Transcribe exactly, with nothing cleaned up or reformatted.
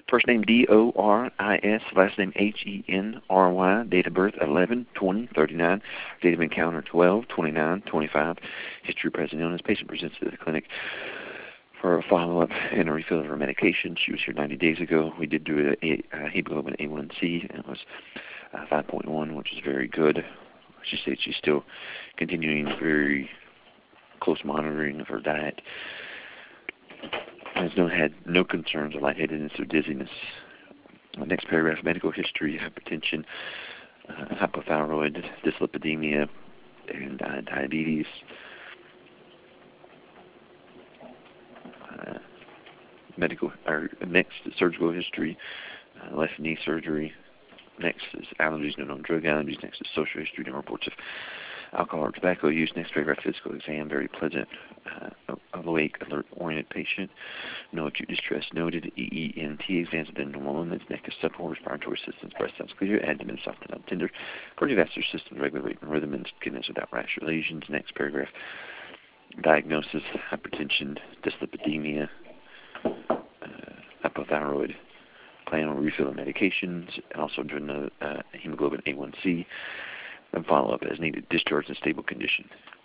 First name D O R I S, last name H E N R Y, date of birth eleven twenty thirty-nine, date of encounter twelve twenty-nine twenty-five, history of present illness. Patient presents to the clinic for a follow-up and a refill of her medication. She was here ninety days ago. We did do a, a, a hemoglobin A one C, and it was uh, five point one, which is very good. She states she's still continuing very close monitoring of her diet. Has no, had no concerns of lightheadedness or dizziness. Uh, next paragraph, medical history, hypertension, uh, hypothyroid, dyslipidemia, and uh, diabetes. Uh, medical, or next, surgical history, uh, left knee surgery. Next is allergies, no known drug allergies. Next is social history, no reports of alcohol or tobacco use. Next paragraph, physical exam, very pleasant, uh, awake, alert, oriented patient. No acute distress noted. E E N T exams have been normal limits. Neck is supple, respiratory system, breast sounds clear, abdomen soft and tender. Cardiovascular system regulate and rhythm, and skin is without rash or lesions. Next paragraph, diagnosis, hypertension, dyslipidemia, uh, hypothyroid. Plan on refill of medications, and also doing a uh, hemoglobin A one C, and follow-up as needed, discharge in stable condition.